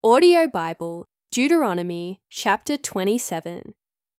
Audio Bible, Deuteronomy chapter 27.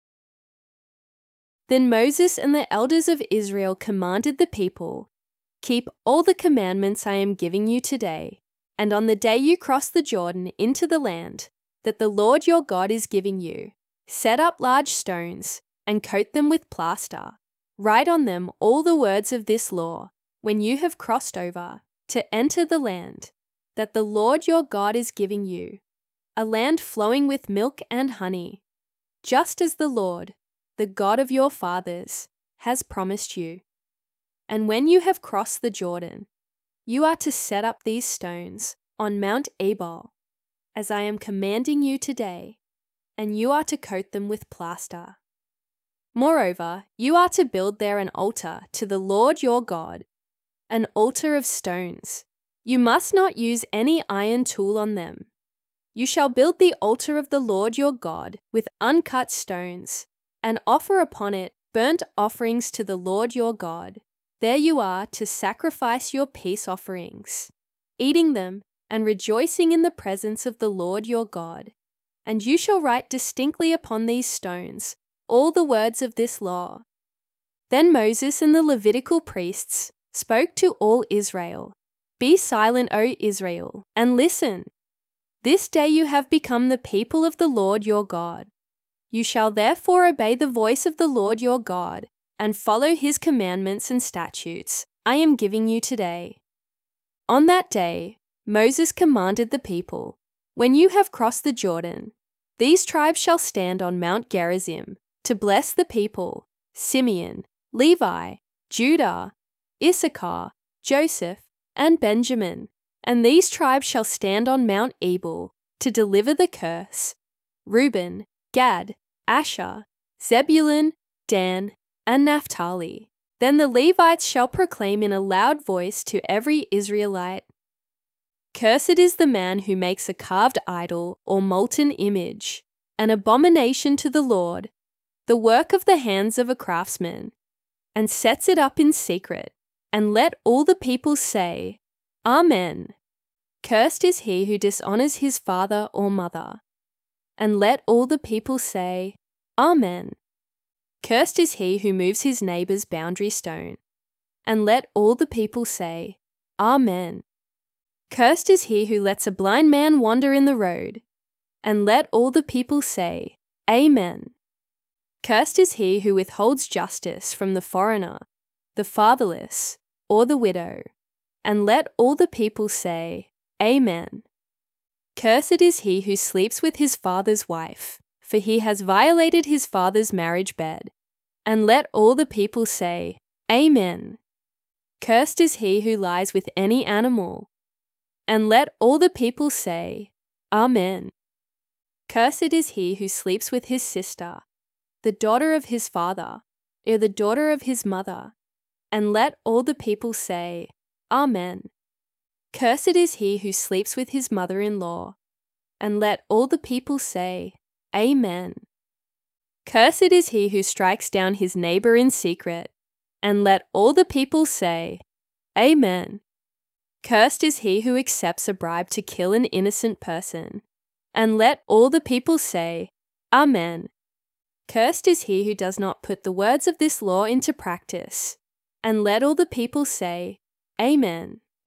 Then Moses and the elders of Israel commanded the people, "Keep all the commandments I am giving you today, and on the day you cross the Jordan into the land that the Lord your God is giving you, set up large stones and coat them with plaster. Write on them all the words of this law when you have crossed over to enter the land that the Lord your God is giving you, a land flowing with milk and honey, just as the Lord, the God of your fathers, has promised you. And when you have crossed the Jordan, you are to set up these stones on Mount Ebal, as I am commanding you today, and you are to coat them with plaster. Moreover, you are to build there an altar to the Lord your God, an altar of stones. You must not use any iron tool on them. You shall build the altar of the Lord your God with uncut stones, and offer upon it burnt offerings to the Lord your God. There you are to sacrifice your peace offerings, eating them and rejoicing in the presence of the Lord your God. And you shall write distinctly upon these stones all the words of this law." Then Moses and the Levitical priests spoke to all Israel, "Be silent, O Israel, and listen. This day you have become the people of the Lord your God. You shall therefore obey the voice of the Lord your God and follow his commandments and statutes I am giving you today." On that day, Moses commanded the people, "When you have crossed the Jordan, these tribes shall stand on Mount Gerizim to bless the people: Simeon, Levi, Judah, Issachar, Joseph, and Benjamin. And these tribes shall stand on Mount Ebal to deliver the curse: Reuben, Gad, Asher, Zebulun, Dan, and Naphtali. Then the Levites shall proclaim in a loud voice to every Israelite, 'Cursed is the man who makes a carved idol or molten image, an abomination to the Lord, the work of the hands of a craftsman, and sets it up in secret.' And let all the people say, 'Amen. Cursed is he who dishonors his father or mother.' And let all the people say, 'Amen. Cursed is he who moves his neighbor's boundary stone.' And let all the people say, 'Amen. Cursed is he who lets a blind man wander in the road.' And let all the people say, 'Amen. Cursed is he who withholds justice from the foreigner, the fatherless, or the widow.' And let all the people say, 'Amen. Cursed is he who sleeps with his father's wife, for he has violated his father's marriage bed.' And let all the people say, 'Amen. Cursed is he who lies with any animal.' And let all the people say, 'Amen. Cursed is he who sleeps with his sister, the daughter of his father, or the daughter of his mother.' And let all the people say, 'Amen. Cursed is he who sleeps with his mother-in-law.' And let all the people say, 'Amen. Cursed is he who strikes down his neighbor in secret.' And let all the people say, 'Amen. Cursed is he who accepts a bribe to kill an innocent person.' And let all the people say, 'Amen. Cursed is he who does not put the words of this law into practice.' And let all the people say, 'Amen.'"